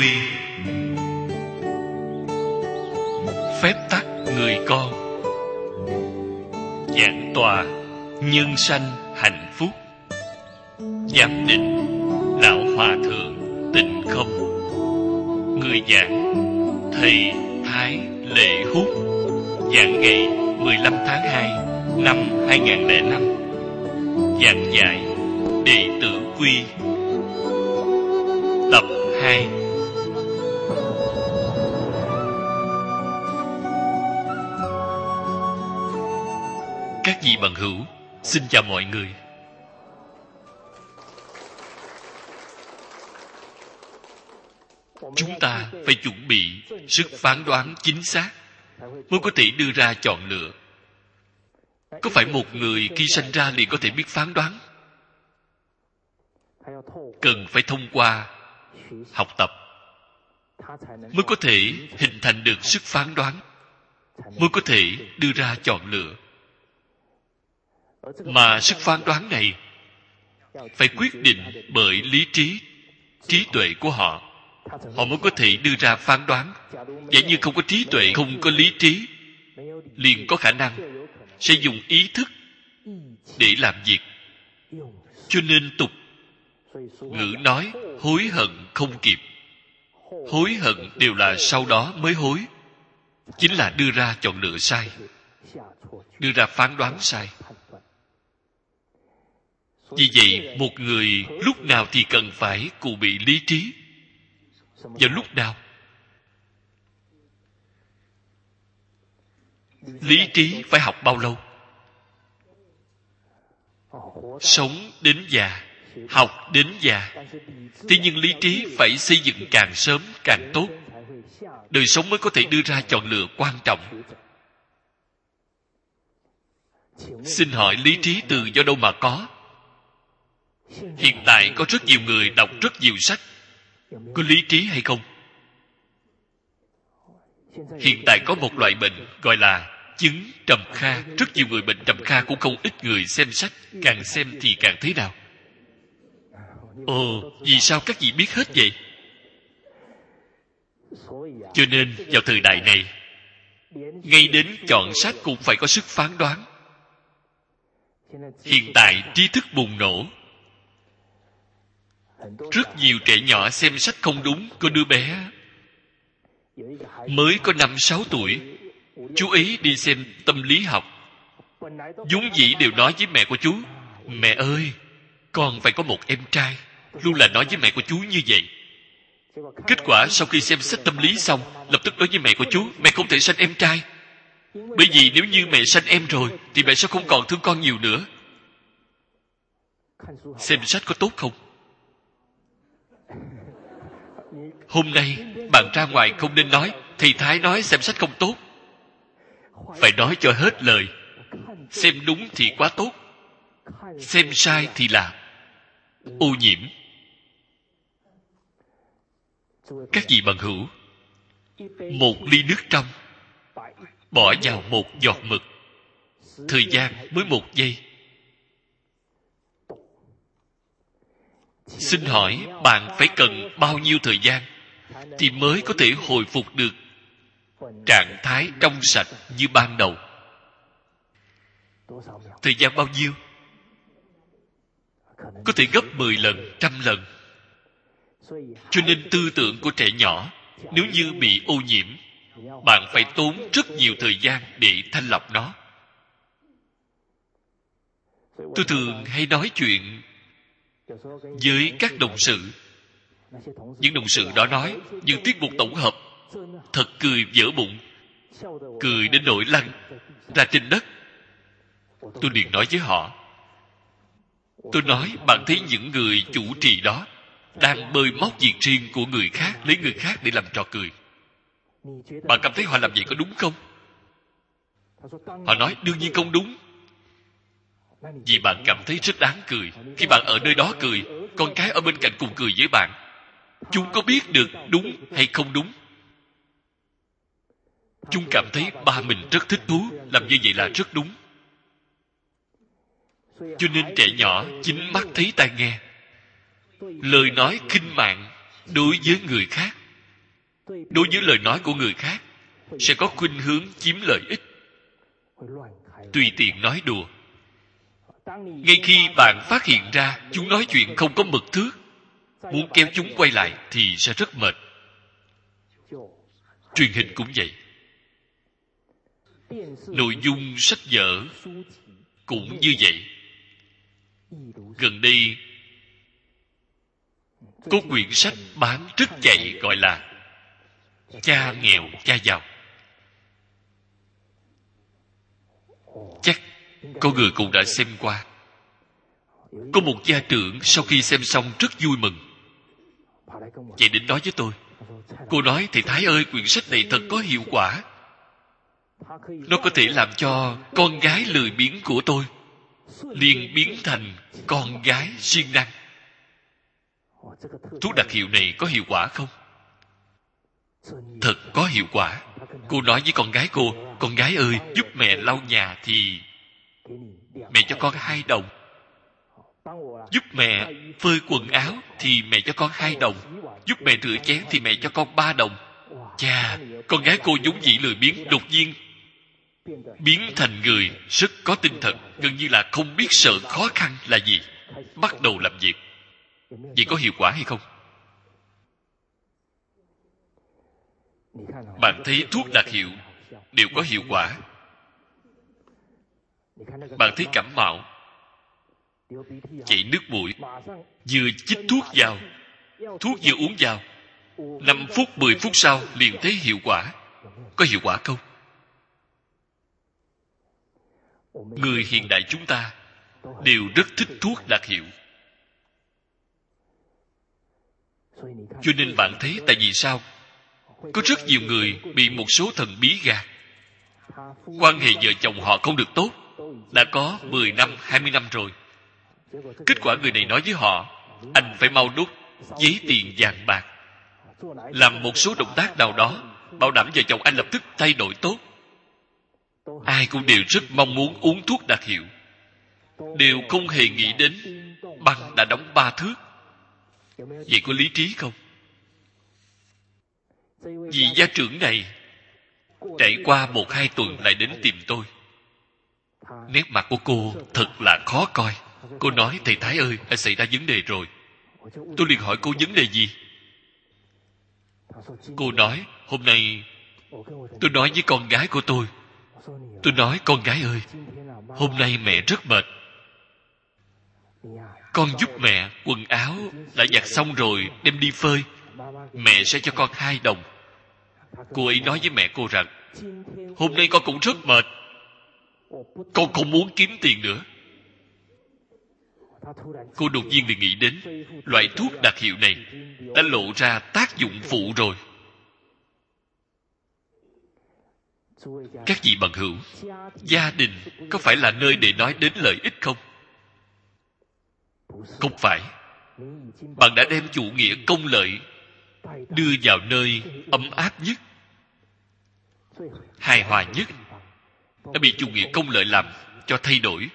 quy. Phép tắc người con. Giảng tọa nhân sanh hạnh phúc. Giám định Lão Hòa Thượng Tịnh Không. Người giảng Thầy Thái Lệ Hút. Giảng ngày 15 tháng 2 năm 2005. Giảng dạy Đệ tử quy. Tập 2. Các vị bằng hữu, xin chào mọi người. Chúng ta phải chuẩn bị sức phán đoán chính xác mới có thể đưa ra chọn lựa. Có phải một người khi sanh ra liền có thể biết phán đoán? Cần phải thông qua học tập mới có thể hình thành được sức phán đoán, mới có thể đưa ra chọn lựa. Mà sức phán đoán này phải quyết định bởi lý trí, trí tuệ của họ. Họ mới có thể đưa ra phán đoán. Giả như không có trí tuệ, không có lý trí, liền có khả năng sẽ dùng ý thức để làm việc. Cho nên tục ngữ nói hối hận không kịp. Hối hận đều là sau đó mới hối. Chính là đưa ra chọn lựa sai, đưa ra phán đoán sai. Vì vậy, một người lúc nào thì cần phải cụ bị lý trí. Vào lúc nào? Lý trí phải học bao lâu? Sống đến già, học đến già. Thế nhưng lý trí phải xây dựng càng sớm càng tốt. Đời sống mới có thể đưa ra chọn lựa quan trọng. Xin hỏi lý trí từ do đâu mà có? Hiện tại có rất nhiều người đọc rất nhiều sách. Có lý trí hay không? Hiện tại có một loại bệnh gọi là chứng trầm kha. Rất nhiều người bệnh trầm kha, cũng không ít người xem sách. Càng xem thì càng thế nào? Ồ, vì sao các vị biết hết vậy? Cho nên vào thời đại này, ngay đến chọn sách cũng phải có sức phán đoán. Hiện tại trí thức bùng nổ. Rất nhiều trẻ nhỏ xem sách không đúng. Có đứa bé mới có 5-6 tuổi, chú ấy đi xem tâm lý học. Vốn dĩ đều nói với mẹ của chú: mẹ ơi, con phải có một em trai. Luôn là nói với mẹ của chú như vậy. Kết quả sau khi xem sách tâm lý xong, lập tức nói với mẹ của chú: mẹ không thể sanh em trai. Bởi vì nếu như mẹ sanh em rồi thì mẹ sẽ không còn thương con nhiều nữa. Xem sách có tốt không? Hôm nay bạn ra ngoài không nên nói thầy Thái nói xem sách không tốt. Phải nói cho hết lời. Xem đúng thì quá tốt, xem sai thì là ô nhiễm. Các vị bằng hữu, một ly nước trong bỏ vào một giọt mực, thời gian mới 1 giây. Xin hỏi bạn phải cần bao nhiêu thời gian thì mới có thể hồi phục được trạng thái trong sạch như ban đầu? Thời gian bao nhiêu? Có thể gấp 10 lần, 100 lần. Cho nên tư tưởng của trẻ nhỏ nếu như bị ô nhiễm, bạn phải tốn rất nhiều thời gian để thanh lọc nó. Tôi thường hay nói chuyện với các đồng sự. Những đồng sự đó nói những tiết mục tổng hợp thật cười vỡ bụng, cười đến nỗi lăn ra trên đất. Tôi liền nói với họ, tôi nói bạn thấy những người chủ trì đó đang bơi móc việc riêng của người khác, lấy người khác để làm trò cười. Bạn cảm thấy họ làm vậy có đúng không? Họ nói đương nhiên không đúng. Vì bạn cảm thấy rất đáng cười. Khi bạn ở nơi đó cười, con cái ở bên cạnh cùng cười với bạn. Chúng có biết được đúng hay không đúng? Chúng cảm thấy ba mình rất thích thú, làm như vậy là rất đúng. Cho nên trẻ nhỏ chính mắt thấy tai nghe. Lời nói khinh mạng đối với người khác đối với lời nói của người khác sẽ có khuynh hướng chiếm lợi ích, tùy tiện nói đùa. Ngay khi bạn phát hiện ra chúng nói chuyện không có mực thước, muốn kéo chúng quay lại thì sẽ rất mệt. Truyền hình cũng vậy, nội dung sách vở cũng như vậy. Gần đây có quyển sách bán rất chạy, gọi là Cha nghèo cha giàu. Chắc có người cũng đã xem qua. Có một gia trưởng sau khi xem xong rất vui mừng, chạy đến nói với tôi. Cô nói: thầy Thái ơi, quyển sách này thật có hiệu quả. Nó có thể làm cho con gái lười biếng của tôi liền biến thành con gái siêng năng. Thuốc đặc hiệu này có hiệu quả không? Thật có hiệu quả. Cô nói với con gái cô: con gái ơi, giúp mẹ lau nhà thì mẹ cho con 2 đồng. Giúp mẹ phơi quần áo thì mẹ cho con 2 đồng. Giúp mẹ rửa chén thì mẹ cho con 3 đồng. Chà, con gái cô vốn dĩ lười biếng, đột nhiên biến thành người rất có tinh thần, gần như là không biết sợ khó khăn là gì, bắt đầu làm việc. Vậy có hiệu quả hay không? Bạn thấy thuốc đặc hiệu đều có hiệu quả. Bạn thấy cảm mạo, chảy nước mũi, vừa chích thuốc vào, thuốc vừa uống vào, 5 phút 10 phút sau liền thấy hiệu quả. Có hiệu quả không? Người hiện đại chúng ta đều rất thích thuốc đặc hiệu. Cho nên bạn thấy tại vì sao có rất nhiều người bị một số thần bí gạt. Quan hệ vợ chồng họ không được tốt, đã có 10 năm, 20 năm rồi. Kết quả người này nói với họ: anh phải mau đốt giấy tiền vàng bạc, làm một số động tác nào đó, bảo đảm vợ chồng anh lập tức thay đổi tốt. Ai cũng đều rất mong muốn uống thuốc đặc hiệu, đều không hề nghĩ đến băng đã đóng 3 thước. Vậy có lý trí không? Vị gia trưởng này trải qua 1-2 tuần lại đến tìm tôi. Nét mặt của cô thật là khó coi. Cô nói: thầy Thái ơi, đã xảy ra vấn đề rồi. Tôi liền hỏi cô vấn đề gì. Cô nói: hôm nay tôi nói với con gái của tôi. Tôi nói: con gái ơi, hôm nay mẹ rất mệt. Con giúp mẹ quần áo đã giặt xong rồi đem đi phơi, mẹ sẽ cho con 2 đồng. Cô ấy nói với mẹ cô rằng: hôm nay con cũng rất mệt, con không muốn kiếm tiền nữa. Cô đột nhiên liền nghĩ đến loại thuốc đặc hiệu này đã lộ ra tác dụng phụ rồi. Các vị bằng hữu, gia đình có phải là nơi để nói đến lợi ích không? Không phải. Bạn đã đem chủ nghĩa công lợi đưa vào nơi ấm áp nhất, hài hòa nhất, đã bị chủ nghĩa công lợi làm cho thay đổi.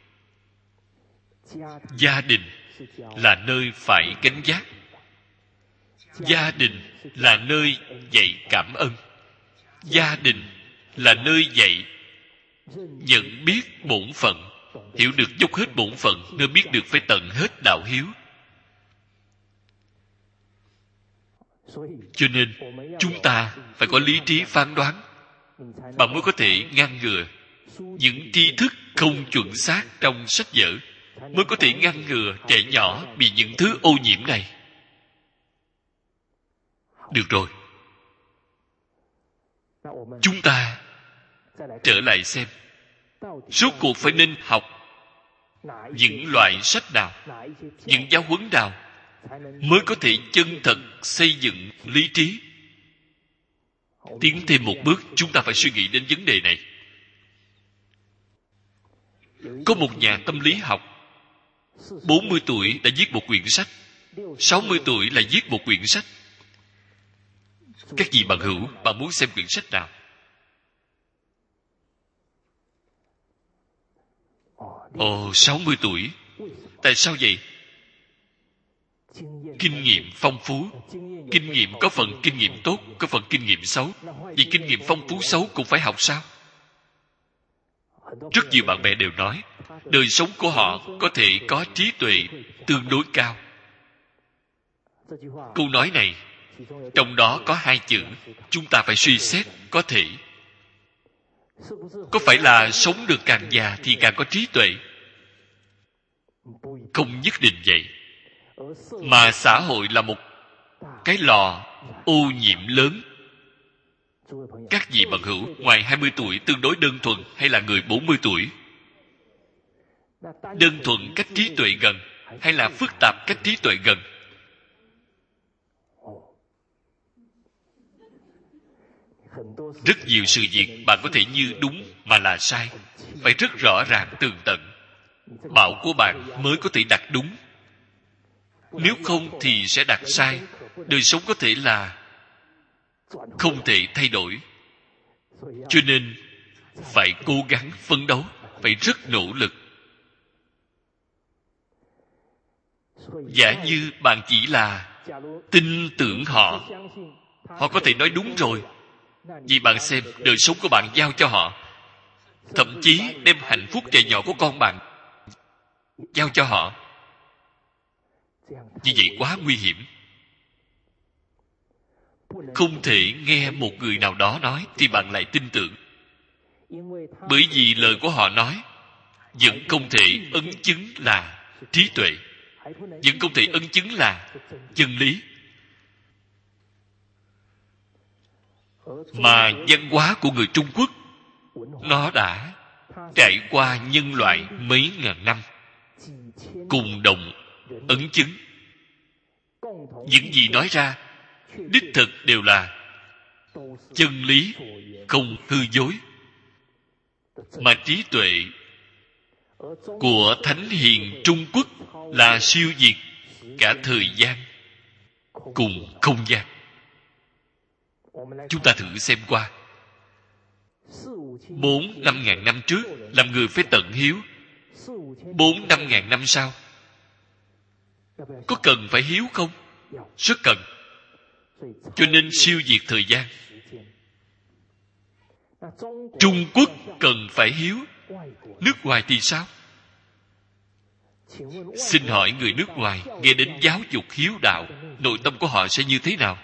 Gia đình là nơi phải gánh vác. Gia đình là nơi dạy cảm ơn. Gia đình là nơi dạy nhận biết bổn phận, hiểu được dốc hết bổn phận, nên biết được phải tận hết đạo hiếu. Cho nên chúng ta phải có lý trí phán đoán, bạn mới có thể ngăn ngừa những tri thức không chuẩn xác trong sách vở, mới có thể ngăn ngừa trẻ nhỏ bị những thứ ô nhiễm này. Được rồi, chúng ta trở lại xem rốt cuộc phải nên học những loại sách nào, những giáo huấn nào mới có thể chân thật xây dựng lý trí. Tiến thêm một bước, chúng ta phải suy nghĩ đến vấn đề này. Có một nhà tâm lý học 40 tuổi đã viết một quyển sách, 60 tuổi lại viết một quyển sách. Các vị bằng hữu, bạn muốn xem quyển sách nào? Ồ, 60 tuổi. Tại sao vậy? kinh nghiệm phong phú. Kinh nghiệm có phần kinh nghiệm tốt, có phần kinh nghiệm xấu. Vì kinh nghiệm phong phú xấu cũng phải học sao? Rất nhiều bạn bè đều nói đời sống của họ có thể có trí tuệ tương đối cao. Câu nói này trong đó có hai chữ chúng ta phải suy xét. Có thể. Có phải là sống được càng già thì càng có trí tuệ? Không nhất định vậy. Mà xã hội là một cái lò ô nhiễm lớn. Các vị bằng hữu, ngoài 20 tuổi tương đối đơn thuần hay là người 40 tuổi? Đơn thuần cách trí tuệ gần hay là phức tạp cách trí tuệ gần? Rất nhiều sự việc bạn có thể như đúng mà là sai. Phải rất rõ ràng tường tận. Bảo của bạn mới có thể đặt đúng. Nếu không thì sẽ đặt sai. Đời sống có thể là không thể thay đổi. Cho nên phải cố gắng phấn đấu, phải rất nỗ lực. Giả như bạn chỉ là tin tưởng họ, họ có thể nói đúng rồi. Vì bạn xem đời sống của bạn giao cho họ, thậm chí đem hạnh phúc trẻ nhỏ của con bạn giao cho họ. Như vậy quá nguy hiểm. Không thể nghe một người nào đó nói thì bạn lại tin tưởng. Bởi vì lời của họ nói vẫn không thể ấn chứng là trí tuệ, vẫn không thể ấn chứng là chân lý. Mà văn hóa của người Trung Quốc, nó đã trải qua nhân loại mấy ngàn năm, cùng đồng ấn chứng. Những gì nói ra đích thực đều là chân lý, không hư dối. Mà trí tuệ của Thánh Hiền Trung Quốc là siêu việt cả thời gian cùng không gian. Chúng ta thử xem qua. 4-5 ngàn năm trước làm người phải tận hiếu. 4-5 ngàn năm sau có cần phải hiếu không? Rất cần. Cho nên siêu việt thời gian. Trung Quốc cần phải hiếu. Nước ngoài thì sao? Xin hỏi người nước ngoài nghe đến giáo dục hiếu đạo, nội tâm của họ sẽ như thế nào?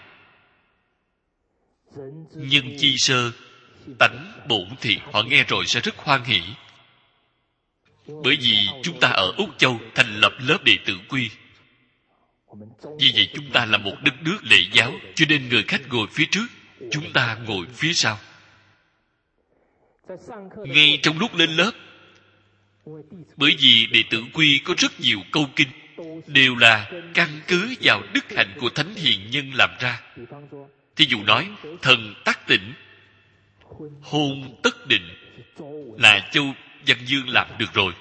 Nhân chi sơ tánh bổn thì họ nghe rồi sẽ rất hoan hỷ. Bởi vì chúng ta ở Úc Châu thành lập lớp đệ tử quy. Vì vậy chúng ta là một đất nước lễ giáo, cho nên người khách ngồi phía trước, chúng ta ngồi phía sau. Ngay trong lúc lên lớp, bởi vì đệ tử quy có rất nhiều câu kinh đều là căn cứ vào đức hạnh của thánh hiền nhân làm ra. Thí dụ nói thần tác tỉnh, hôn tất định là Châu Văn Dương làm được rồi.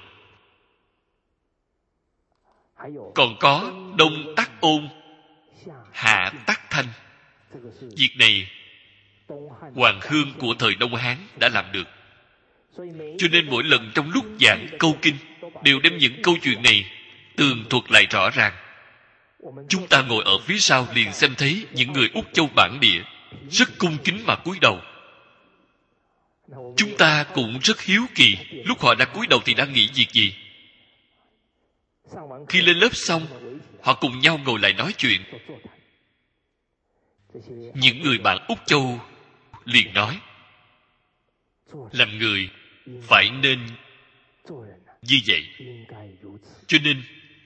Còn có đông tác ôn, hạ tác thanh. Việc này Hoàng Hương của thời Đông Hán đã làm được. Cho nên mỗi lần trong lúc giảng câu kinh đều đem những câu chuyện này tường thuật lại rõ ràng. Chúng ta ngồi ở phía sau liền xem thấy những người Úc Châu bản địa rất cung kính mà cúi đầu. Chúng ta cũng rất hiếu kỳ, lúc họ đã cúi đầu thì đang nghĩ việc gì? Khi lên lớp xong, họ cùng nhau ngồi lại nói chuyện. Những người bạn Úc Châu liền nói, làm người phải nên như vậy. Cho nên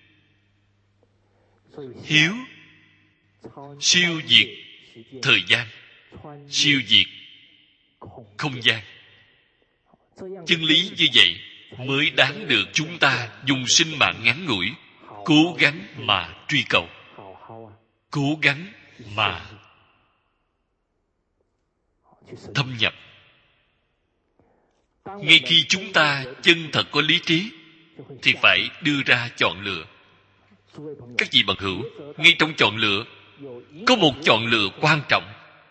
hiếu siêu việt thời gian, siêu việt không gian. Chân lý như vậy mới đáng được chúng ta dùng sinh mạng ngắn ngủi cố gắng mà truy cầu, cố gắng mà thâm nhập. Ngay khi chúng ta chân thật có lý trí thì phải đưa ra chọn lựa. Các vị bằng hữu, ngay trong chọn lựa có một chọn lựa quan trọng.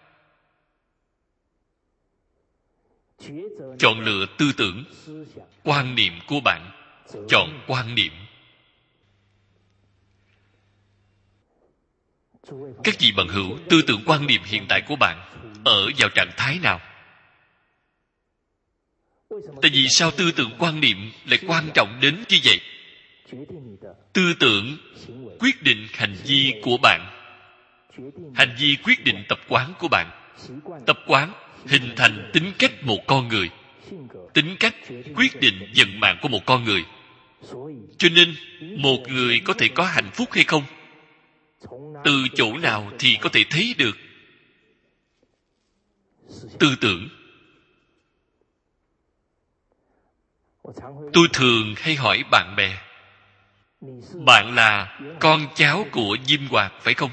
Chọn lựa tư tưởng, quan niệm của bạn. Chọn quan niệm. Các vị bằng hữu, tư tưởng quan niệm hiện tại của bạn ở vào trạng thái nào? Tại vì sao tư tưởng quan niệm lại quan trọng đến như vậy? Tư tưởng quyết định hành vi của bạn. Hành vi quyết định tập quán của bạn. Tập quán hình thành tính cách một con người. Tính cách quyết định vận mạng của một con người. Cho nên, một người có thể có hạnh phúc hay không, từ chỗ nào thì có thể thấy được? Tư tưởng. Tôi thường hay hỏi bạn bè, bạn là con cháu của Diêm Hoàng phải không?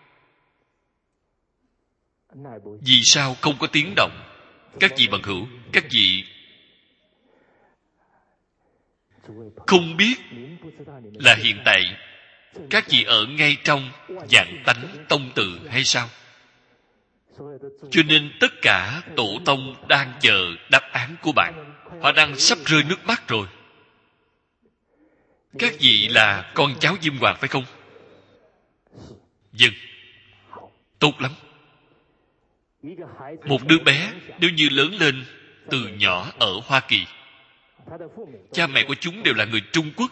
Vì sao không có tiếng động? Các vị bằng hữu, các vị không biết là hiện tại các vị ở ngay trong vạn tánh tông tự hay sao? Cho nên tất cả tổ tông đang chờ đáp án của bạn. Họ đang sắp rơi nước mắt rồi. Các vị là con cháu Diêm Hoàng phải không? Vâng. Tốt lắm. Một đứa bé nếu như lớn lên từ nhỏ ở Hoa Kỳ, cha mẹ của chúng đều là người Trung Quốc.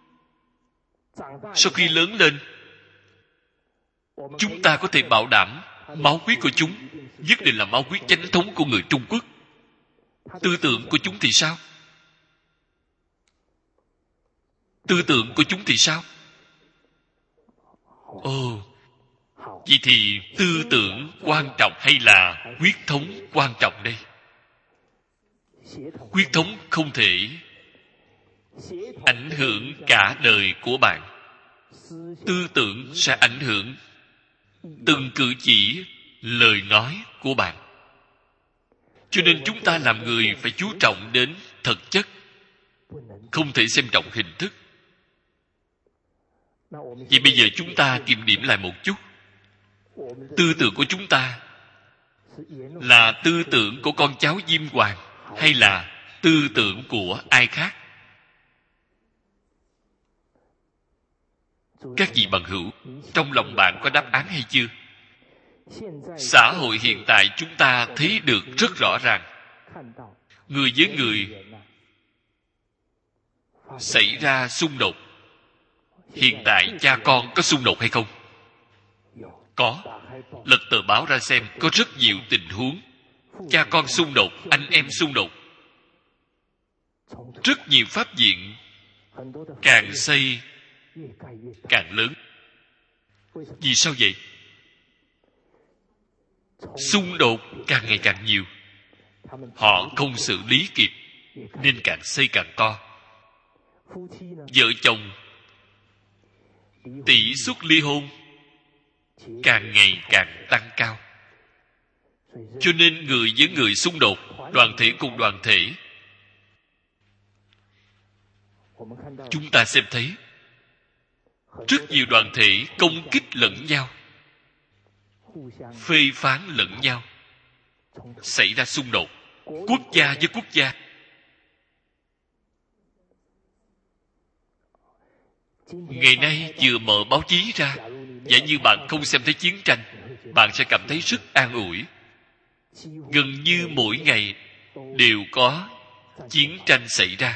Sau khi lớn lên, chúng ta có thể bảo đảm máu huyết của chúng nhất định là máu huyết chánh thống của người Trung Quốc. Tư tưởng của chúng thì sao? Tư tưởng của chúng thì sao? Ồ, vậy thì tư tưởng quan trọng hay là huyết thống quan trọng đây? Huyết thống không thể ảnh hưởng cả đời của bạn. Tư tưởng sẽ ảnh hưởng từng cử chỉ, lời nói của bạn. Cho nên chúng ta làm người phải chú trọng đến thực chất, không thể xem trọng hình thức. Vậy bây giờ chúng ta kiểm điểm lại một chút. Tư tưởng của chúng ta là tư tưởng của con cháu Diêm Hoàng hay là tư tưởng của ai khác? Các vị bằng hữu, trong lòng bạn có đáp án hay chưa? Xã hội hiện tại chúng ta thấy được rất rõ ràng. Người với người xảy ra xung đột. Hiện tại cha con có xung đột hay không? Có. Lật tờ báo ra xem, có rất nhiều tình huống cha con xung đột, anh em xung đột. Rất nhiều pháp viện càng xây càng lớn. Vì sao vậy? Xung đột càng ngày càng nhiều, họ không xử lý kịp nên càng xây càng to. Vợ chồng tỷ suất ly hôn càng ngày càng tăng cao. Cho nên người với người xung đột, đoàn thể cùng đoàn thể. Chúng ta xem thấy rất nhiều đoàn thể công kích lẫn nhau, phê phán lẫn nhau, xảy ra xung đột quốc gia với quốc gia. Ngày nay vừa mở báo chí ra, giả như bạn không xem thấy chiến tranh, bạn sẽ cảm thấy rất an ủi. Gần như mỗi ngày đều có chiến tranh xảy ra.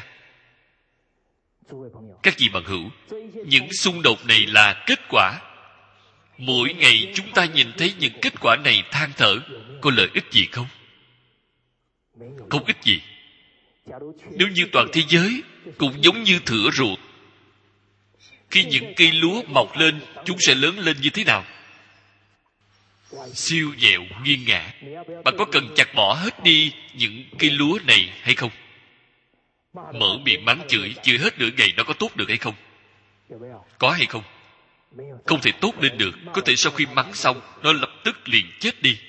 Các vị bằng hữu, những xung đột này là kết quả. Mỗi ngày chúng ta nhìn thấy những kết quả này than thở, có lợi ích gì không? Không ích gì. Nếu như toàn thế giới cũng giống như thửa ruột, khi những cây lúa mọc lên, chúng sẽ lớn lên như thế nào? Siêu vẹo nghiêng ngả. Bạn có cần chặt bỏ hết đi những cây lúa này hay không? Mở miệng mắng chửi hết nửa ngày, nó có tốt được hay không? Có hay không? Không thể tốt lên được. Có thể sau khi mắng xong, nó lập tức liền chết đi.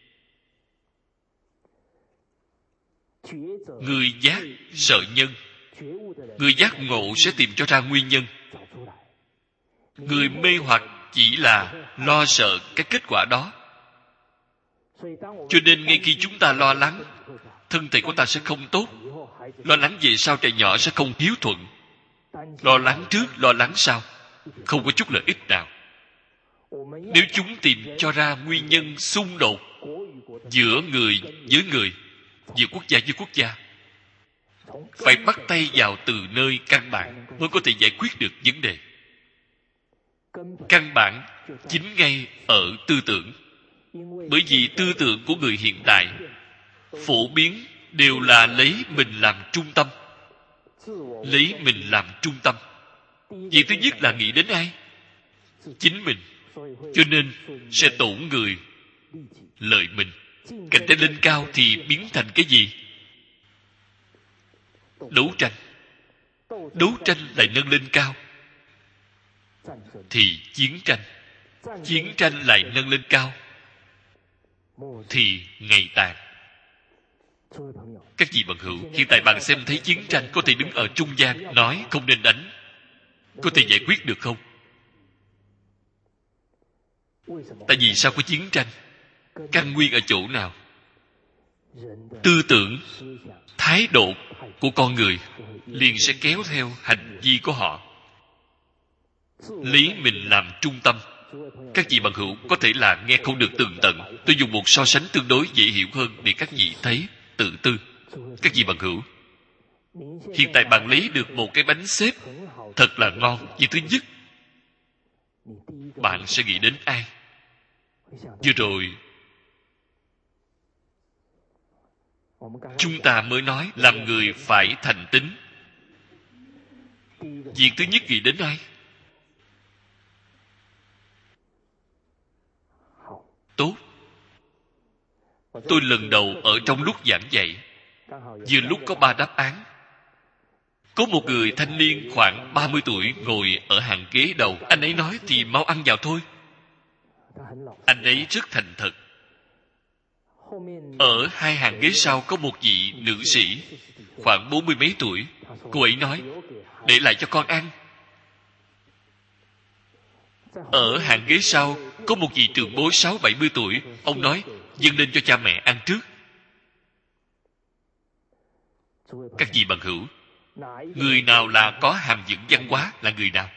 Người giác sợ nhân, người giác ngộ sẽ tìm cho ra nguyên nhân. Người mê hoặc chỉ là lo sợ cái kết quả đó. Cho nên ngay khi chúng ta lo lắng thân thể của ta sẽ không tốt, lo lắng về sau trẻ nhỏ sẽ không hiếu thuận, lo lắng trước lo lắng sau, không có chút lợi ích nào. Nếu chúng tìm cho ra nguyên nhân xung đột giữa người với người, giữa quốc gia với quốc gia, phải bắt tay vào từ nơi căn bản mới có thể giải quyết được vấn đề. Căn bản chính ngay ở tư tưởng. Bởi vì tư tưởng của người hiện tại phổ biến đều là lấy mình làm trung tâm. Lấy mình làm trung tâm. Việc thứ nhất là nghĩ đến ai? Chính mình. Cho nên sẽ tổn người, lợi mình. Cạnh tranh lên cao thì biến thành cái gì? Đấu tranh. Đấu tranh lại nâng lên cao thì chiến tranh. Chiến tranh lại nâng lên cao thì ngày tàn. Các vị bằng hữu, hiện tại bạn xem thấy chiến tranh có thể đứng ở trung gian nói không nên đánh, có thể giải quyết được không? Tại vì sao có chiến tranh? Căn nguyên ở chỗ nào? Tư tưởng, thái độ của con người liền sẽ kéo theo hành vi của họ. Lấy mình làm trung tâm. Các vị bằng hữu có thể là nghe không được tường tận. Tôi dùng một so sánh tương đối dễ hiểu hơn để các vị thấy tự tư. Các vị bằng hữu, hiện tại bạn lấy được một cái bánh xếp thật là ngon. Vì thứ nhất, bạn sẽ nghĩ đến ai? Vừa rồi chúng ta mới nói làm người phải thành tín. Việc thứ nhất nghĩ đến ai? Tốt. Tôi lần đầu ở trong lúc giảng dạy, vừa lúc có 3 đáp án. Có một người thanh niên khoảng 30 tuổi ngồi ở hàng ghế đầu. Anh ấy nói thì mau ăn vào thôi. Anh ấy rất thành thật. Ở 2 hàng ghế sau có một vị nữ sĩ khoảng 40 mấy tuổi. Cô ấy nói để lại cho con ăn. Ở hàng ghế sau có một vị trưởng bối 60-70 tuổi. Ông nói dâng lên cho cha mẹ ăn trước. Các vị bằng hữu, người nào là có hàm dưỡng văn hóa là người nào?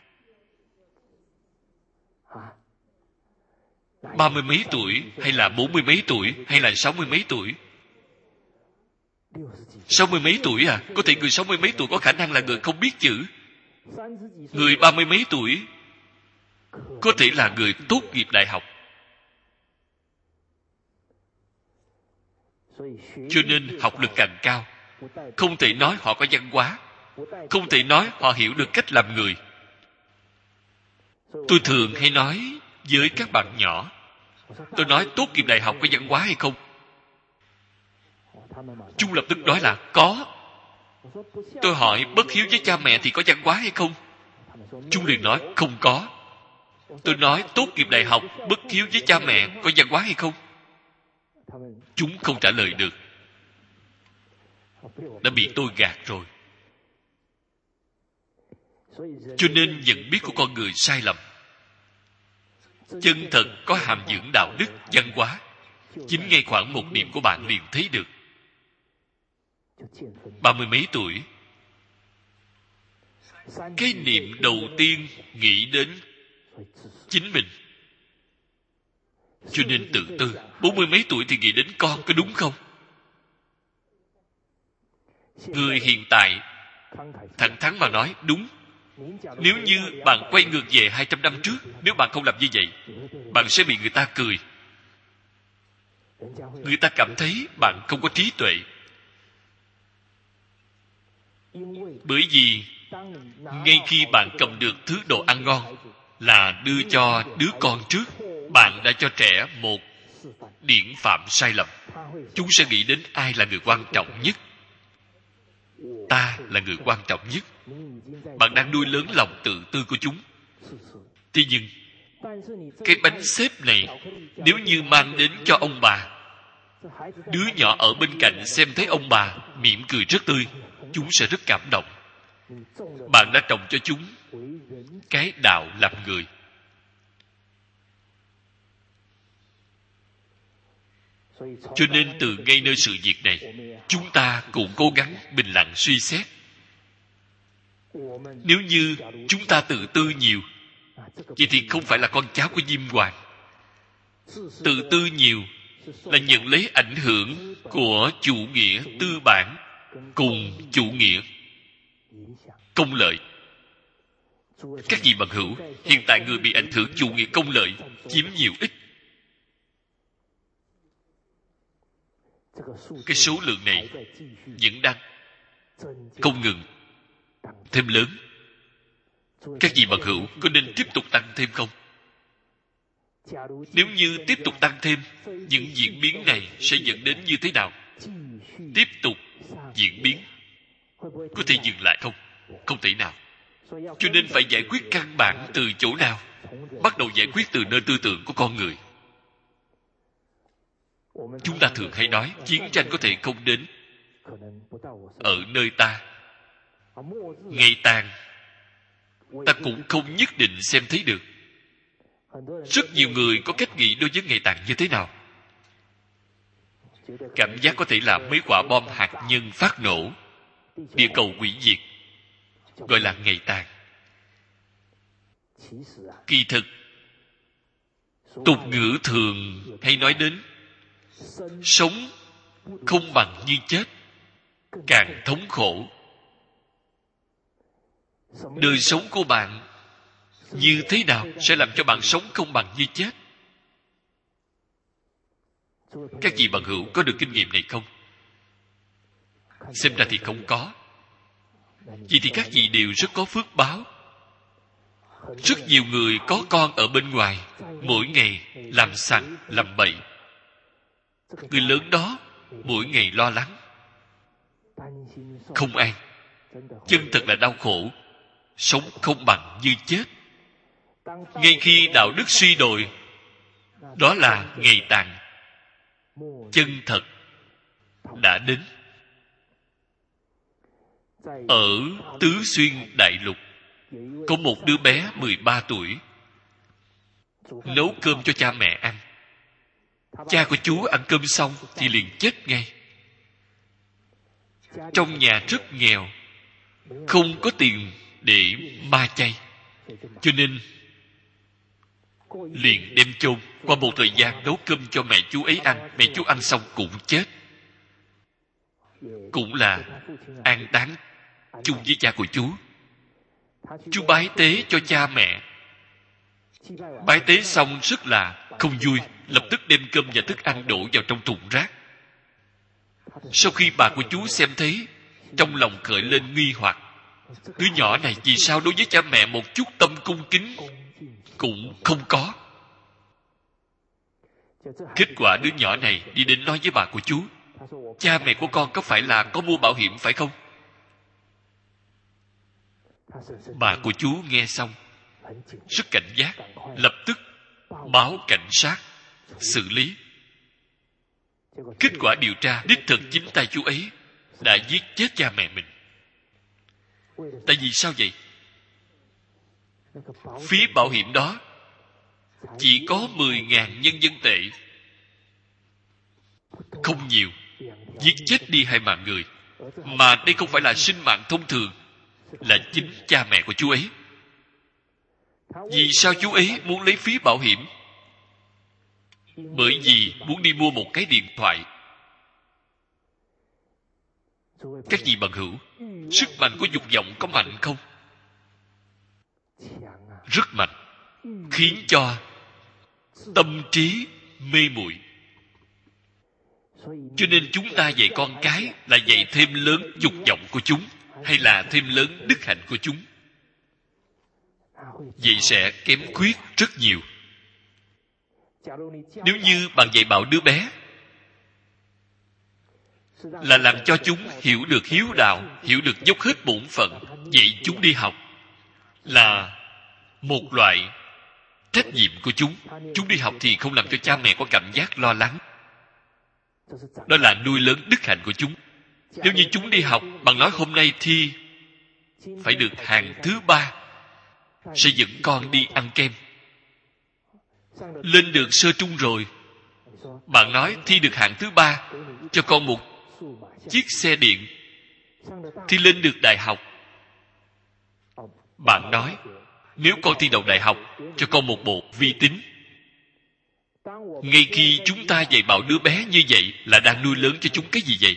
30 mấy tuổi hay là 40 mấy tuổi hay là 60 mấy tuổi? 60 mấy tuổi à? Có thể người 60 mấy tuổi có khả năng là người không biết chữ. Người 30 mấy tuổi có thể là người tốt nghiệp đại học. Cho nên học lực càng cao, không thể nói họ có văn hóa, không thể nói họ hiểu được cách làm người. Tôi thường hay nói với các bạn nhỏ, tôi nói tốt nghiệp đại học có văn hóa hay không? Chúng lập tức nói là có. Tôi hỏi bất hiếu với cha mẹ thì có văn hóa hay không? Chúng liền nói không có. Tôi nói tốt nghiệp đại học bất hiếu với cha mẹ có văn hóa hay không? Chúng không trả lời được. Đã bị tôi gạt rồi. Cho nên nhận biết của con người sai lầm. Chân thật có hàm dưỡng đạo đức, văn hóa, chính ngay khoảng một niệm của bạn liền thấy được. 30 mấy tuổi, cái niệm đầu tiên nghĩ đến chính mình. Cho nên tự tư. 40 mấy tuổi thì nghĩ đến con, có đúng không? Người hiện tại thẳng thắn mà nói đúng. Nếu như bạn quay ngược về 200 năm trước, nếu bạn không làm như vậy, bạn sẽ bị người ta cười. Người ta cảm thấy bạn không có trí tuệ. Bởi vì ngay khi bạn cầm được thứ đồ ăn ngon là đưa cho đứa con trước, bạn đã cho trẻ một điển phạm sai lầm. Chúng sẽ nghĩ đến ai là người quan trọng nhất. Ta là người quan trọng nhất. Bạn đang nuôi lớn lòng tự tư của chúng. Thế nhưng cái bánh xếp này nếu như mang đến cho ông bà, đứa nhỏ ở bên cạnh xem thấy ông bà mỉm cười rất tươi, chúng sẽ rất cảm động. Bạn đã trồng cho chúng cái đạo làm người. Cho nên từ ngay nơi sự việc này, chúng ta cũng cố gắng bình lặng suy xét. Nếu như chúng ta tự tư nhiều, Vậy thì không phải là con cháu của Diêm Hoàng. Tự tư nhiều là nhận lấy ảnh hưởng của chủ nghĩa tư bản cùng chủ nghĩa công lợi. Các vị bằng hữu, hiện tại người bị ảnh hưởng chủ nghĩa công lợi chiếm nhiều ít. Cái số lượng này vẫn đang không ngừng thêm lớn. Các vị bằng hữu có nên tiếp tục tăng thêm không? Nếu như tiếp tục tăng thêm, những diễn biến này sẽ dẫn đến như thế nào? Tiếp tục diễn biến có thể dừng lại không? Không thể nào. Cho nên phải giải quyết căn bản từ chỗ nào? Bắt đầu giải quyết từ nơi tư tưởng của con người. Chúng ta thường hay nói chiến tranh có thể không đến ở nơi ta. Ngày tàn ta cũng không nhất định xem thấy được. Rất nhiều người có cách nghĩ đối với ngày tàn như thế nào? Cảm giác có thể là mấy quả bom hạt nhân phát nổ, địa cầu hủy diệt, gọi là ngày tàn. Kỳ thực tục ngữ thường hay nói đến sống không bằng như chết, càng thống khổ. Đời sống của bạn như thế nào sẽ làm cho bạn sống không bằng như chết? Các vị bằng hữu có được kinh nghiệm này không? Xem ra thì không có. Vì thì các vị đều rất có phước báo. Rất nhiều người có con ở bên ngoài, mỗi ngày làm sằng làm bậy. Người lớn đó mỗi ngày lo lắng, không an, chân thật là đau khổ, sống không bằng như chết. Ngay khi đạo đức suy đồi, đó là ngày tàn chân thật đã đến. Ở Tứ Xuyên Đại Lục có một đứa bé 13 tuổi nấu cơm cho cha mẹ ăn. Cha của chú ăn cơm xong thì liền chết ngay. Trong nhà rất nghèo, không có tiền để ma chay, cho nên liền đem chôn. Qua một thời gian nấu cơm cho mẹ chú ấy ăn, mẹ chú ăn xong cũng chết. Cũng là an táng chung với cha của chú. Chú bái tế cho cha mẹ. Bái tế xong rất là không vui, lập tức đem cơm và thức ăn đổ vào trong thùng rác. Sau khi bà của chú xem thấy, trong lòng khởi lên nghi hoặc. Đứa nhỏ này vì sao đối với cha mẹ một chút tâm cung kính cũng không có? Kết quả đứa nhỏ này đi đến nói với bà của chú, cha mẹ của con có phải là có mua bảo hiểm phải không? Bà của chú nghe xong rất cảnh giác, lập tức báo cảnh sát xử lý. Kết quả điều tra, đích thực chính tay chú ấy đã giết chết cha mẹ mình. Tại vì sao vậy? Phí bảo hiểm đó chỉ có 10.000 nhân dân tệ, không nhiều, giết chết đi 2 mạng người. Mà đây không phải là sinh mạng thông thường, là chính cha mẹ của chú ấy. Vì sao chú ấy muốn lấy phí bảo hiểm? Bởi vì muốn đi mua một cái điện thoại. Các vị bằng hữu, sức mạnh của dục vọng có mạnh không? Rất mạnh, khiến cho tâm trí mê muội. Cho nên chúng ta dạy con cái là dạy thêm lớn dục vọng của chúng, hay là thêm lớn đức hạnh của chúng? Vậy sẽ kém khuyết rất nhiều. Nếu như bạn dạy bảo đứa bé là làm cho chúng hiểu được hiếu đạo, hiểu được dốc hết bổn phận, dạy chúng đi học là một loại trách nhiệm của chúng. Chúng đi học thì không làm cho cha mẹ có cảm giác lo lắng. Đó là nuôi lớn đức hạnh của chúng. Nếu như chúng đi học, bạn nói hôm nay thi phải được hạng thứ 3, sẽ dẫn con đi ăn kem. Lên được sơ trung rồi, bạn nói thi được hạng thứ 3, cho con một chiếc xe điện. Thi lên được đại học, bạn nói Nếu con thi đậu đại học, cho con một bộ vi tính. Ngay khi chúng ta dạy bảo đứa bé như vậy là đang nuôi lớn cho chúng cái gì vậy?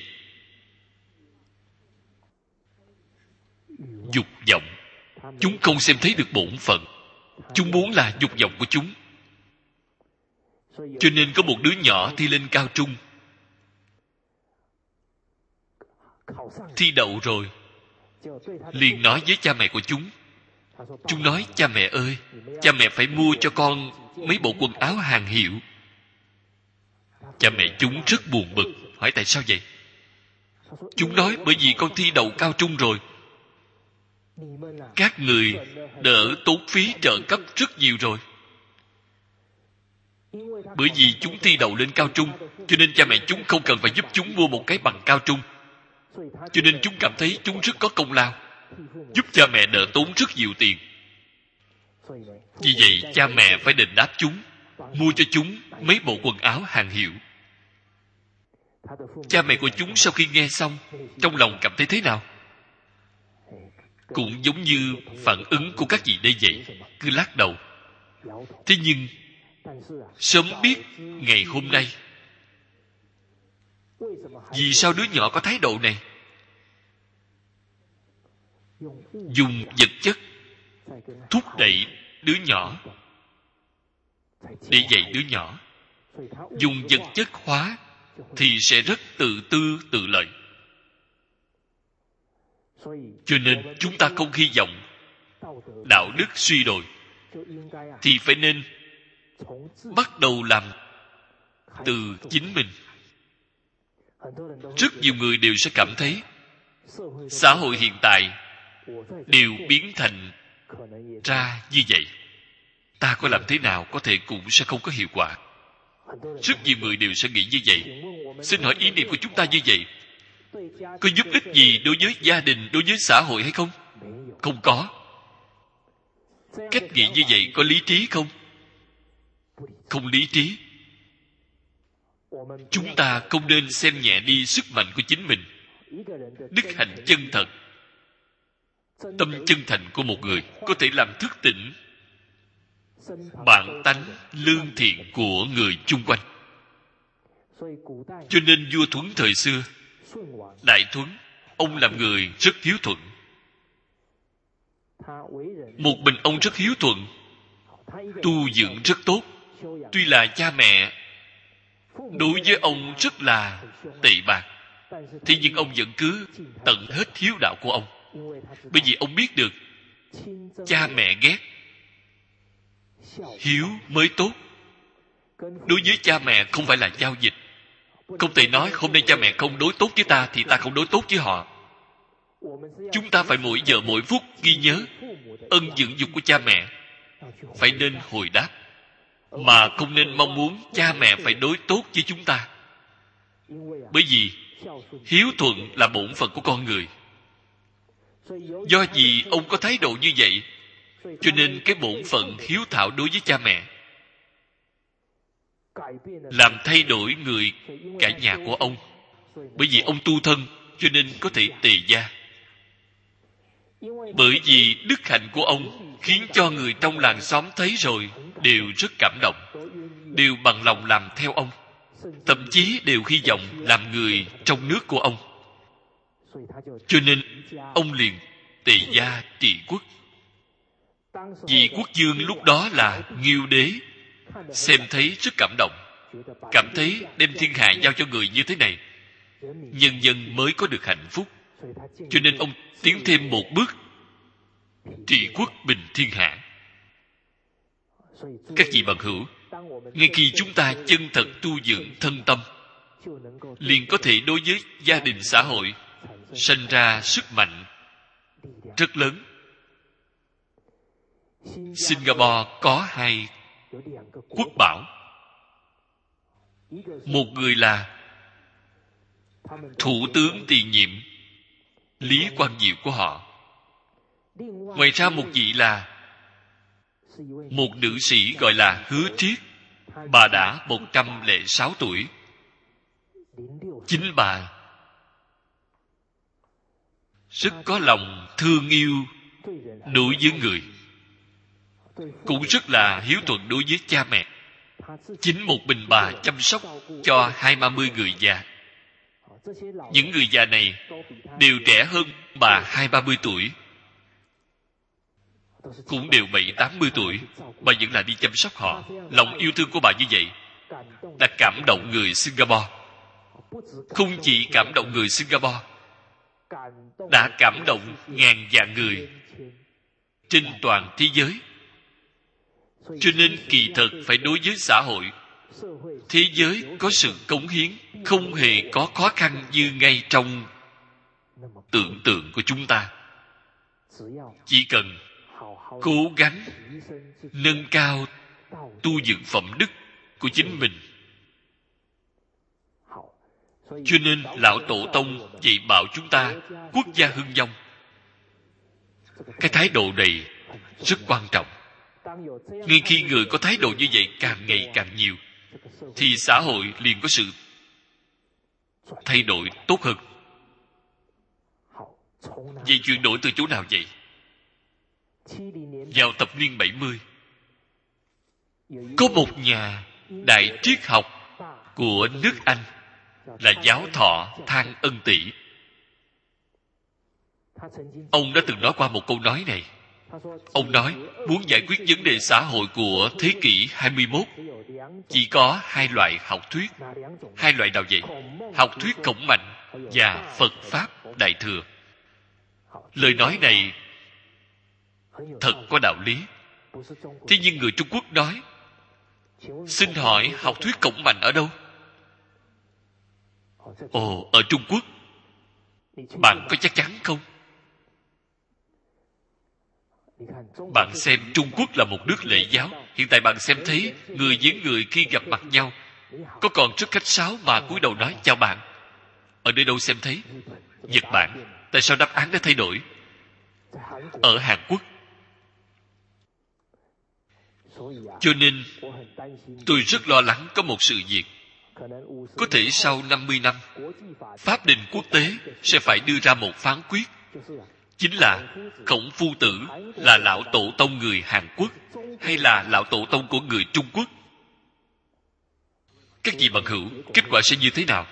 Dục vọng. Chúng không xem thấy được bổn phận. Chúng muốn là dục vọng của chúng. Cho nên có một đứa nhỏ thi lên cao trung, thi đậu rồi, liền nói với cha mẹ của chúng. Chúng nói: cha mẹ ơi, cha mẹ phải mua cho con mấy bộ quần áo hàng hiệu. Cha mẹ chúng rất buồn bực, hỏi tại sao vậy? Chúng nói: bởi vì con thi đậu cao trung rồi. Các người đỡ tốn phí trợ cấp rất nhiều rồi. Bởi vì chúng thi đậu lên cao trung, cho nên cha mẹ chúng không cần phải giúp chúng mua một cái bằng cao trung. Cho nên chúng cảm thấy chúng rất có công lao, giúp cha mẹ đỡ tốn rất nhiều tiền. Vì vậy cha mẹ phải đền đáp chúng, mua cho chúng mấy bộ quần áo hàng hiệu. Cha mẹ của chúng sau khi nghe xong, trong lòng cảm thấy thế nào? Cũng giống như phản ứng của các vị đây vậy, cứ lắc đầu. Thế nhưng sớm biết ngày hôm nay, vì sao đứa nhỏ có thái độ này? Dùng vật chất thúc đẩy đứa nhỏ để dạy đứa nhỏ. Dùng vật chất hóa thì sẽ rất tự tư tự lợi. Cho nên chúng ta không hy vọng đạo đức suy đồi, thì phải nên bắt đầu làm từ chính mình. Rất nhiều người đều sẽ cảm thấy xã hội hiện tại đều biến thành ra như vậy. Ta có làm thế nào có thể cũng sẽ không có hiệu quả. Rất nhiều người đều sẽ nghĩ như vậy. Xin hỏi ý niệm của chúng ta như vậy có giúp ích gì đối với gia đình, đối với xã hội hay không? Không có. Cách nghĩ như vậy có lý trí không? Không lý trí. Chúng ta không nên xem nhẹ đi sức mạnh của chính mình. Đức hạnh chân thật, tâm chân thành của một người có thể làm thức tỉnh bản tánh lương thiện của người chung quanh. Cho nên vua Thuấn thời xưa, Đại Thuấn, ông làm người rất hiếu thuận. Một mình ông rất hiếu thuận, tu dưỡng rất tốt. Tuy là cha mẹ đối với ông rất là tệ bạc, thế nhưng ông vẫn cứ tận hết hiếu đạo của ông. Bởi vì ông biết được cha mẹ ghét, hiếu mới tốt. Đối với cha mẹ không phải là giao dịch. Không thể nói hôm nay cha mẹ không đối tốt với ta thì ta không đối tốt với họ. Chúng ta phải mỗi giờ mỗi phút ghi nhớ ân dưỡng dục của cha mẹ, phải nên hồi đáp, mà không nên mong muốn cha mẹ phải đối tốt với chúng ta. Bởi vì hiếu thuận là bổn phận của con người. Do vì ông có thái độ như vậy, cho nên cái bổn phận hiếu thảo đối với cha mẹ làm thay đổi người cả nhà của ông. Bởi vì ông tu thân, cho nên có thể tề gia. Bởi vì đức hạnh của ông khiến cho người trong làng xóm thấy rồi đều rất cảm động, đều bằng lòng làm theo ông, thậm chí đều hy vọng làm người trong nước của ông. Cho nên ông liền tề gia trị quốc. Vị quốc vương lúc đó là Ngưu Đế, xem thấy rất cảm động, cảm thấy đem thiên hạ giao cho người như thế này, nhân dân mới có được hạnh phúc. Cho nên ông tiến thêm một bước, trị quốc bình thiên hạ. Các vị bằng hữu, ngay khi chúng ta chân thật tu dưỡng thân tâm, liền có thể đối với gia đình xã hội sinh ra sức mạnh rất lớn. Singapore có hai quốc bảo. Một người là thủ tướng tiền nhiệm Lý Quang Diệu của họ. Ngoài ra một vị là một nữ sĩ gọi là Hứa Triết. Bà đã 106 tuổi. Chính bà rất có lòng thương yêu đối với người. cũng rất là hiếu thuận đối với cha mẹ. Chính một mình bà chăm sóc cho 20-30 người già. Những người già này đều trẻ hơn bà 20-30 tuổi, cũng đều 70-80 tuổi. Bà vẫn là đi chăm sóc họ. Lòng yêu thương của bà như vậy đã cảm động người Singapore. Không chỉ cảm động người Singapore, đã cảm động ngàn vạn người trên toàn thế giới. Cho nên kỳ thực phải đối với xã hội, thế giới có sự cống hiến, không hề có khó khăn như ngay trong tưởng tượng của chúng ta. Chỉ cần cố gắng nâng cao tu dưỡng phẩm đức của chính mình. Cho nên lão tổ tông dạy bảo chúng ta quốc gia hưng vong. Cái thái độ này rất quan trọng. Ngay khi người có thái độ như vậy càng ngày càng nhiều, thì xã hội liền có sự thay đổi tốt hơn. Vậy chuyển đổi từ chỗ nào vậy? Vào thập niên 70, có một nhà đại triết học của nước Anh là Giáo thọ Thang Ân Tỷ. Ông đã từng nói qua một câu nói này. Ông nói, muốn giải quyết vấn đề xã hội của thế kỷ 21, chỉ có hai loại học thuyết. Hai loại nào vậy? Học thuyết Khổng Mạnh và Phật Pháp Đại Thừa. Lời nói này thật có đạo lý. Thế nhưng người Trung Quốc nói, xin hỏi học thuyết Khổng Mạnh ở đâu? Ồ, ở Trung Quốc. Bạn có chắc chắn không? Bạn xem, Trung Quốc là một nước lễ giáo. Hiện tại bạn xem thấy người với người khi gặp mặt nhau có còn rất khách sáo mà cúi đầu nói chào bạn. Ở nơi đâu xem thấy? Nhật Bản. Tại sao đáp án đã thay đổi? Ở Hàn Quốc. Cho nên tôi rất lo lắng có một sự việc. Có thể sau 50 năm, pháp đình quốc tế sẽ phải đưa ra một phán quyết. Chính là Khổng Phu Tử là lão tổ tông người Hàn Quốc hay là lão tổ tông của người Trung Quốc? Các vị bằng hữu, kết quả sẽ như thế nào?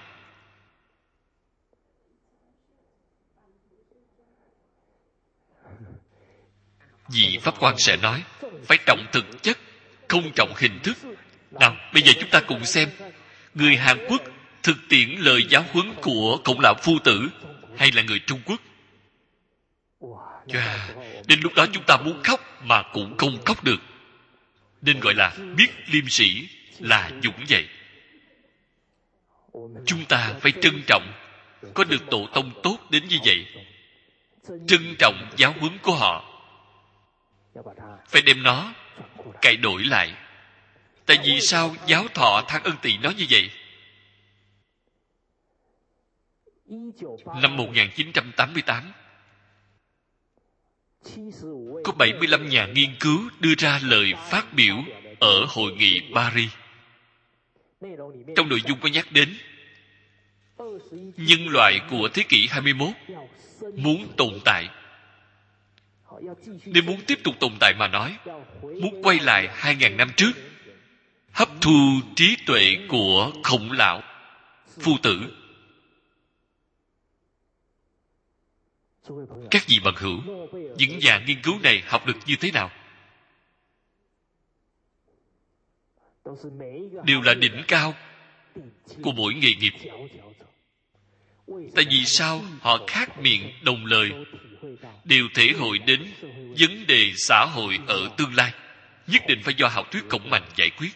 Vị Pháp Quan sẽ nói, phải trọng thực chất, không trọng hình thức. Nào, bây giờ chúng ta cùng xem, người Hàn Quốc thực tiễn lời giáo huấn của Khổng lão Phu Tử hay là người Trung Quốc? Đến lúc đó chúng ta muốn khóc mà cũng không khóc được. Nên gọi là biết liêm sĩ là dũng dậy. Chúng ta phải trân trọng có được tổ tông tốt đến như vậy. Trân trọng giáo huấn của họ, phải đem nó cải đổi lại. Tại vì sao Giáo thọ Thang Ân Tỷ nói như vậy? Năm 1988, có 75 nhà nghiên cứu đưa ra lời phát biểu ở hội nghị Paris. Trong nội dung có nhắc đến nhân loại của thế kỷ 21 muốn tồn tại. Nếu muốn tiếp tục tồn tại mà nói, muốn quay lại 2.000 năm trước, hấp thu trí tuệ của Khổng lão Phu Tử. Các vị bằng hữu, những nhà nghiên cứu này học được như thế nào? Đều là đỉnh cao của mỗi nghề nghiệp. Tại vì sao họ khác miệng đồng lời, đều thể hội đến vấn đề xã hội ở tương lai, nhất định phải do học thuyết Khổng Mạnh giải quyết.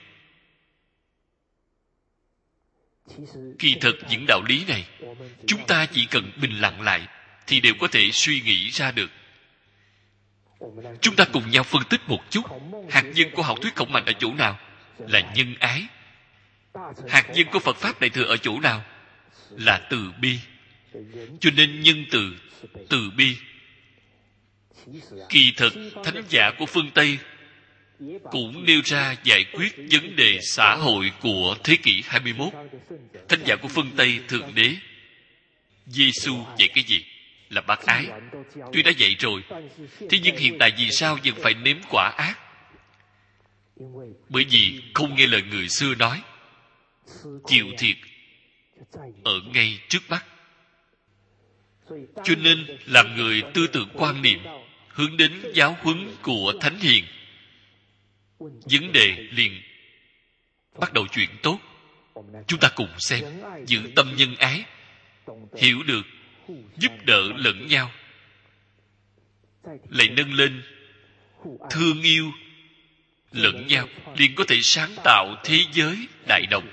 Kỳ thực những đạo lý này, chúng ta chỉ cần bình lặng lại thì đều có thể suy nghĩ ra được. Chúng ta cùng nhau phân tích một chút. Hạt nhân của học thuyết Khổng Mạnh ở chỗ nào? Là nhân ái. Hạt nhân của Phật Pháp Đại Thừa ở chỗ nào? Là từ bi. Cho nên nhân từ, từ bi. Kỳ thực, thánh giả của phương Tây cũng nêu ra giải quyết vấn đề xã hội của thế kỷ 21. Thánh giả của phương Tây Thượng Đế Giê-xu dạy cái gì? Là bác ái. Tuy đã dạy rồi, thế nhưng hiện tại vì sao vẫn phải nếm quả ác? Bởi vì không nghe lời người xưa nói, chịu thiệt ở ngay trước mắt. Cho nên làm người tư tưởng quan niệm hướng đến giáo huấn của Thánh Hiền, vấn đề liền bắt đầu chuyện tốt. Chúng ta cùng xem, giữ tâm nhân ái, hiểu được giúp đỡ lẫn nhau, lại nâng lên thương yêu lẫn nhau, liền có thể sáng tạo thế giới đại đồng.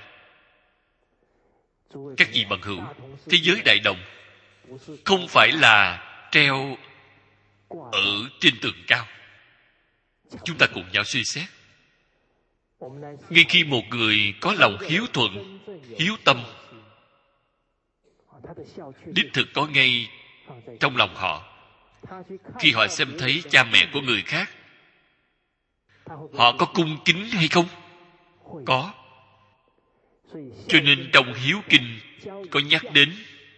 Các vị bằng hữu, thế giới đại đồng không phải là treo ở trên tường cao. Chúng ta cùng nhau suy xét. Ngay khi một người có lòng hiếu thuận, hiếu tâm, đích thực có ngay trong lòng họ, khi họ xem thấy cha mẹ của người khác, họ có cung kính hay không? Có. Cho nên trong hiếu kinh có nhắc đến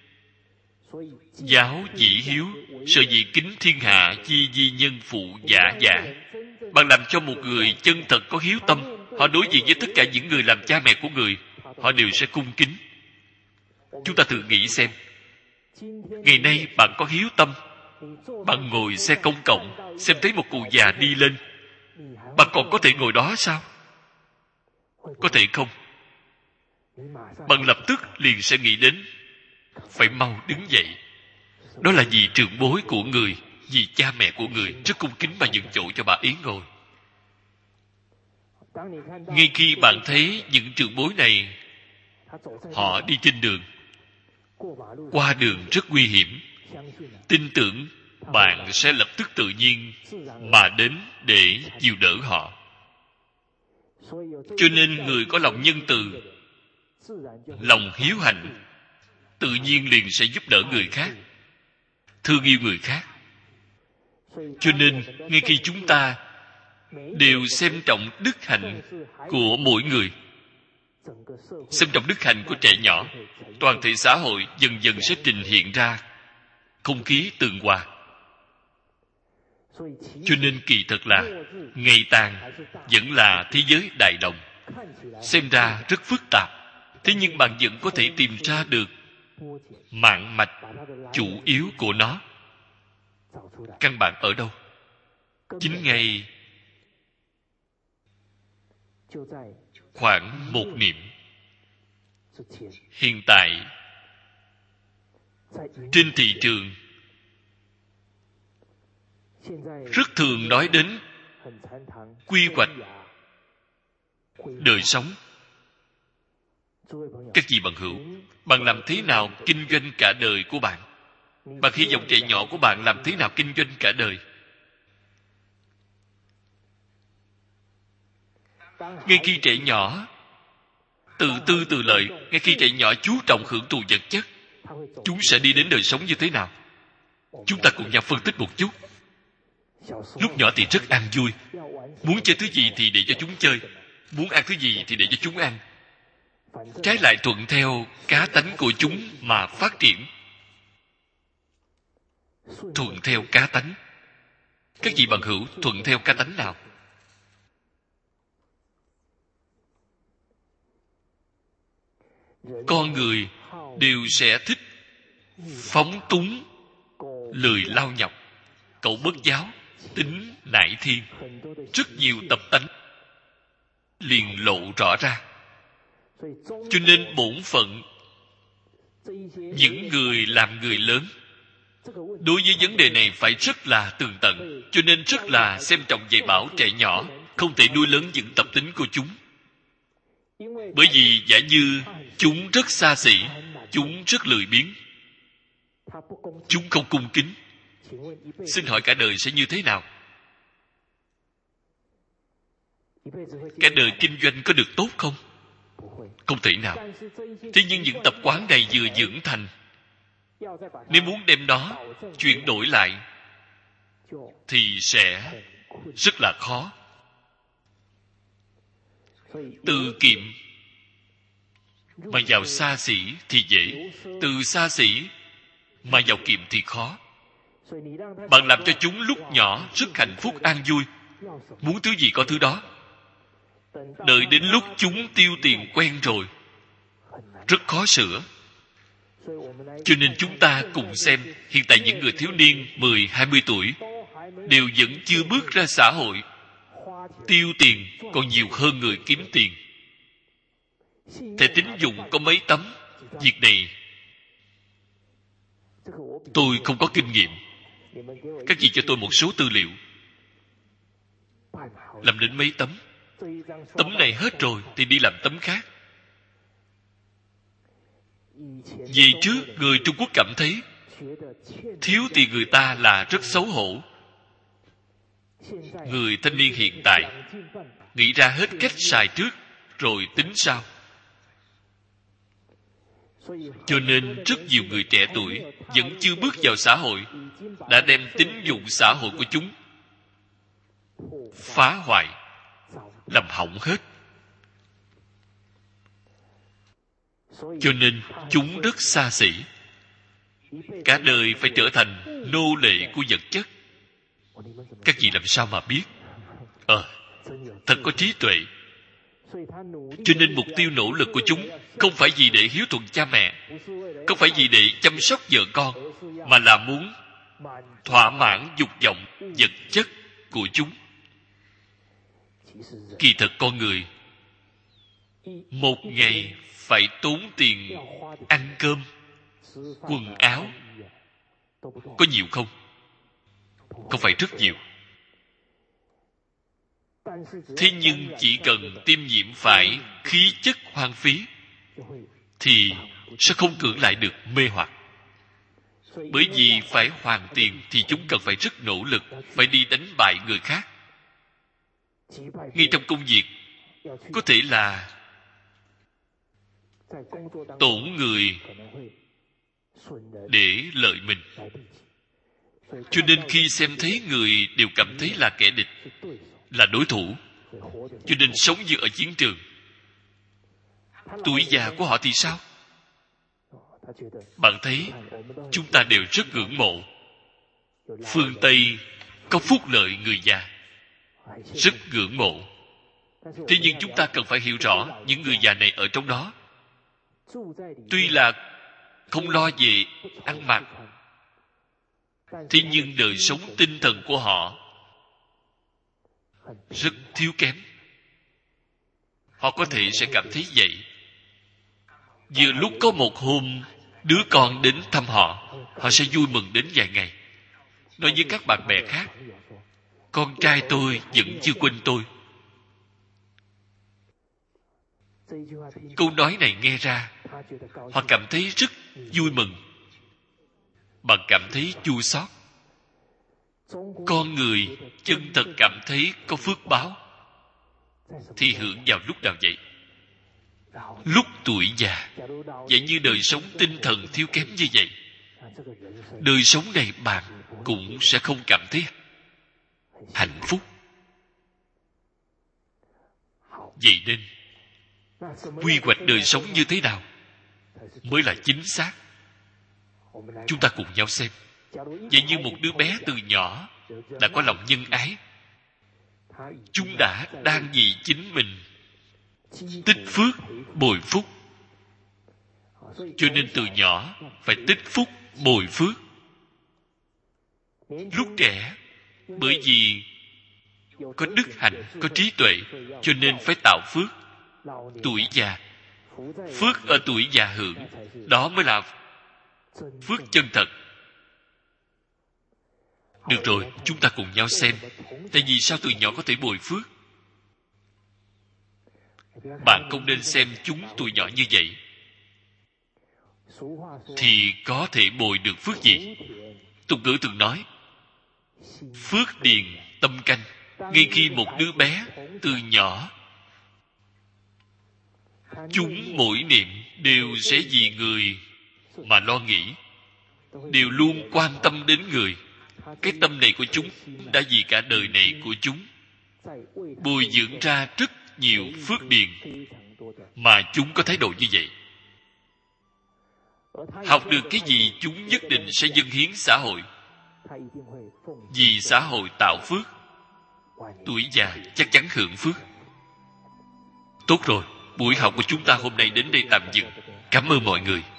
giáo dĩ hiếu, sở dĩ kính thiên hạ, chi di nhân phụ dạ dạ. Bạn làm cho một người chân thật có hiếu tâm, họ đối diện với tất cả những người làm cha mẹ của người, họ đều sẽ cung kính. Chúng ta thử nghĩ xem, ngày nay bạn có hiếu tâm, bạn ngồi xe công cộng, xem thấy một cụ già đi lên, bạn còn có thể ngồi đó sao? Có thể không? Bạn lập tức liền sẽ nghĩ đến phải mau đứng dậy. Đó là vì trưởng bối của người, vì cha mẹ của người rất cung kính mà nhường chỗ cho bà ấy ngồi. Ngay khi bạn thấy những trưởng bối này, họ đi trên đường, qua đường rất nguy hiểm, tin tưởng bạn sẽ lập tức tự nhiên mà đến để dìu đỡ họ. Cho nên người có lòng nhân từ, lòng hiếu hạnh, tự nhiên liền sẽ giúp đỡ người khác, thương yêu người khác. Cho nên ngay khi chúng ta đều xem trọng đức hạnh của mỗi người, xem trọng đức hạnh của trẻ nhỏ, toàn thể xã hội dần dần sẽ trình hiện ra không khí tường hòa. Cho nên kỳ thật là ngày tàn vẫn là thế giới đại đồng, xem ra rất phức tạp, thế nhưng bạn vẫn có thể tìm ra được mạng mạch chủ yếu của nó. Căn bản ở đâu? Chính ngay khoảng một niệm. Hiện tại trên thị trường rất thường nói đến quy hoạch đời sống. Các vị bằng hữu, bạn làm thế nào kinh doanh cả đời của bạn? Bạn hy vọng trẻ nhỏ của bạn làm thế nào kinh doanh cả đời? Ngay khi trẻ nhỏ tự tư tự lợi, ngay khi trẻ nhỏ chú trọng hưởng thụ vật chất, chúng sẽ đi đến đời sống như thế nào? Chúng ta cùng nhau phân tích một chút. Lúc nhỏ thì rất an vui, muốn chơi thứ gì thì để cho chúng chơi, muốn ăn thứ gì thì để cho chúng ăn. Trái lại thuận theo cá tánh của chúng mà phát triển. Thuận theo cá tánh. Các vị bằng hữu, thuận theo cá tánh nào? Con người đều sẽ thích phóng túng, lười lao nhọc, cậu bất giáo, tính nại thiên. Rất nhiều tập tánh liền lộ rõ ra. Cho nên bổn phận những người làm người lớn đối với vấn đề này phải rất là tường tận. Cho nên rất là xem trọng dạy bảo trẻ nhỏ, không thể nuôi lớn những tập tính của chúng. Bởi vì giả như chúng rất xa xỉ, chúng rất lười biếng, chúng không cung kính, xin hỏi cả đời sẽ như thế nào? Cả đời kinh doanh có được tốt không? Không thể nào. Thế nhưng những tập quán này vừa dưỡng thành, nếu muốn đem nó chuyển đổi lại thì sẽ rất là khó. Từ kiệm mà vào xa xỉ thì dễ, từ xa xỉ mà vào kiệm thì khó. Bạn làm cho chúng lúc nhỏ rất hạnh phúc an vui, muốn thứ gì có thứ đó. Đợi đến lúc chúng tiêu tiền quen rồi, rất khó sửa. Cho nên chúng ta cùng xem, hiện tại những người thiếu niên 10-20 tuổi đều vẫn chưa bước ra xã hội, tiêu tiền còn nhiều hơn người kiếm tiền. Thẻ tín dụng có mấy tấm, việc này tôi không có kinh nghiệm. Các chị cho tôi một số tư liệu. Làm đến mấy tấm, tấm này hết rồi thì đi làm tấm khác. Vì trước người Trung Quốc cảm thấy thiếu tiền người ta là rất xấu hổ. Người thanh niên hiện tại nghĩ ra hết cách xài trước rồi tính sau. Cho nên rất nhiều người trẻ tuổi vẫn chưa bước vào xã hội đã đem tín dụng xã hội của chúng phá hoại, làm hỏng hết. Cho nên chúng rất xa xỉ, cả đời phải trở thành nô lệ của vật chất. Các vị làm sao mà biết? Thật có trí tuệ. Cho nên mục tiêu nỗ lực của chúng không phải vì để hiếu thuận cha mẹ, không phải vì để chăm sóc vợ con, mà là muốn thỏa mãn dục vọng vật chất của chúng. Kỳ thật con người một ngày phải tốn tiền ăn cơm, quần áo, có nhiều không? Không phải rất nhiều. Thế nhưng chỉ cần tiêm nhiễm phải khí chất hoang phí thì sẽ không cưỡng lại được mê hoặc. Bởi vì phải hoàn tiền thì chúng cần phải rất nỗ lực, phải đi đánh bại người khác. Ngay trong công việc có thể là tổn người để lợi mình. Cho nên khi xem thấy người đều cảm thấy là kẻ địch, là đối thủ. Cho nên sống như ở chiến trường. Tuổi già của họ thì sao? Bạn thấy chúng ta đều rất ngưỡng mộ. Phương Tây có phúc lợi người già, rất ngưỡng mộ. Thế nhưng chúng ta cần phải hiểu rõ những người già này ở trong đó tuy là không lo về ăn mặc, thế nhưng đời sống tinh thần của họ rất thiếu kém. Họ có thể sẽ cảm thấy vậy. Vừa lúc có một hôm đứa con đến thăm họ, họ sẽ vui mừng đến vài ngày, nói với các bạn bè khác: con trai tôi vẫn chưa quên tôi. Câu nói này nghe ra, họ cảm thấy rất vui mừng. Bạn cảm thấy chua xót. Con người chân thật cảm thấy có phước báo thì hưởng vào lúc nào vậy? Lúc tuổi già. Vậy như đời sống tinh thần thiếu kém như vậy, đời sống này bạn cũng sẽ không cảm thấy hạnh phúc. Vậy nên quy hoạch đời sống như thế nào mới là chính xác? Chúng ta cùng nhau xem. Vậy như một đứa bé từ nhỏ đã có lòng nhân ái, chúng đã đang vì chính mình tích phước bồi phúc. Cho nên từ nhỏ phải tích phúc bồi phước. Lúc trẻ bởi vì có đức hạnh, có trí tuệ, cho nên phải tạo phước. Tuổi già, phước ở tuổi già hưởng, đó mới là phước chân thật. Được rồi, chúng ta cùng nhau xem. Tại vì sao từ nhỏ có thể bồi phước? Bạn không nên xem chúng tuổi nhỏ như vậy thì có thể bồi được phước gì? Tục ngữ từng nói: phước điền tâm canh. Ngay khi một đứa bé từ nhỏ, chúng mỗi niệm đều sẽ vì người mà lo nghĩ, đều luôn quan tâm đến người. Cái tâm này của chúng đã vì cả đời này của chúng bồi dưỡng ra rất nhiều phước điền, mà chúng có thái độ như vậy. Học được cái gì chúng nhất định sẽ dâng hiến xã hội, vì xã hội tạo phước. Tuổi già chắc chắn hưởng phước. Tốt rồi, buổi học của chúng ta hôm nay đến đây tạm dừng. Cảm ơn mọi người.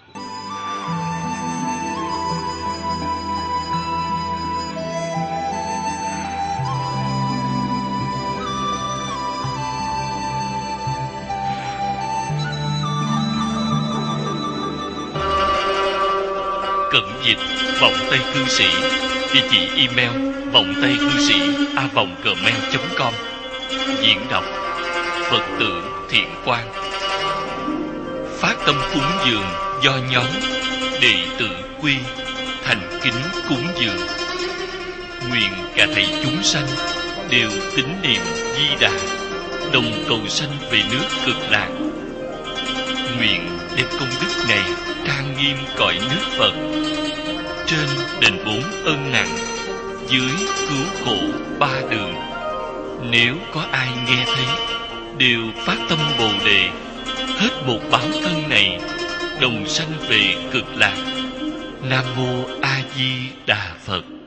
Cận dịch vọng tây cư sĩ. Địa chỉ email vọng tây cư sĩ a@gmail.com. Diễn đọc Phật tử Thiện Quang. Phát tâm cúng dường do nhóm đệ tử Quy thành kính cúng dường. Nguyện cả thảy chúng sanh đều tín niệm Di Đà, đồng cầu sanh về nước Cực Lạc. Nguyện đem công đức này trang nghiêm cõi nước Phật, trên đền bốn ân nặng, dưới cứu khổ ba đường. Nếu có ai nghe thấy, đều phát tâm Bồ Đề, hết một báo thân này, đồng sanh về Cực Lạc. Nam Mô A Di Đà Phật.